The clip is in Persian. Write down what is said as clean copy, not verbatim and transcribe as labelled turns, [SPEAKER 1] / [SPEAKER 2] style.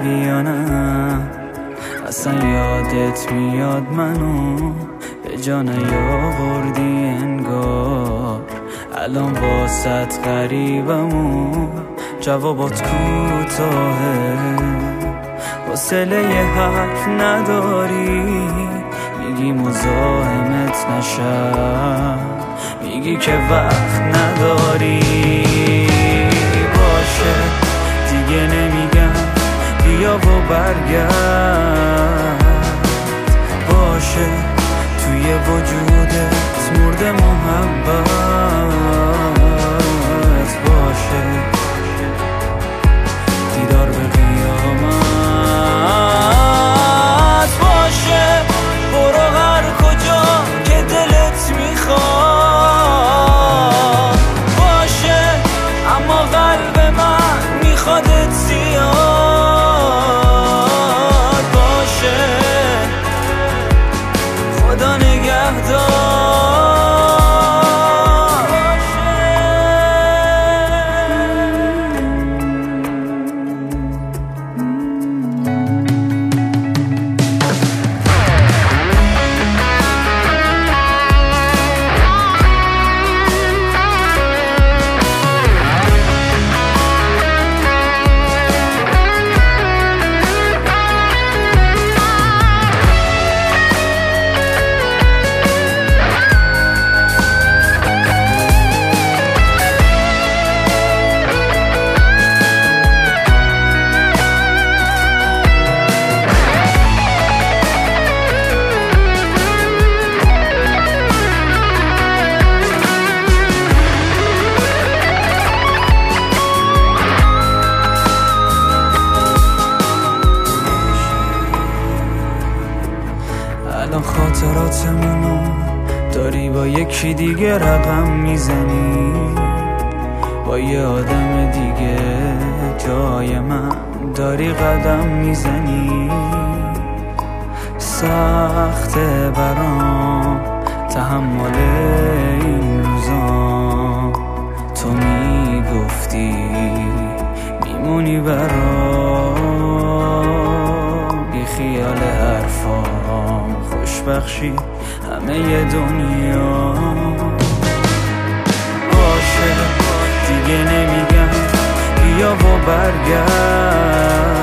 [SPEAKER 1] یا نه؟ اصلا یادت میاد منو به جا نیاوردی انگار. الان واسط غریبم و جوابات کوتاهه، حوصله یه حرف نداری، میگی مزاحمت نشم، میگی که وقت نداری. باشه دیگه نمیگم بیا و برگرد، باشه توی وجودت مرده محبت، باشه دیدار به قیامت، باشه برو هر کجا که دلت میخواد، باشه اما قلب من میخوادت زیاد، باشه خدا نگهدار. الان خاطراتمونو داری با یکی دیگه رقم میزنی، با یه آدم دیگه جای من داری قدم میزنی. سخته برام تحمل این روزا، تو میگفتی میمونی برام، بی خیال حرفام خوشبخشی همه ی دنیا. باشه دیگه نمیگم بیا و برگرد،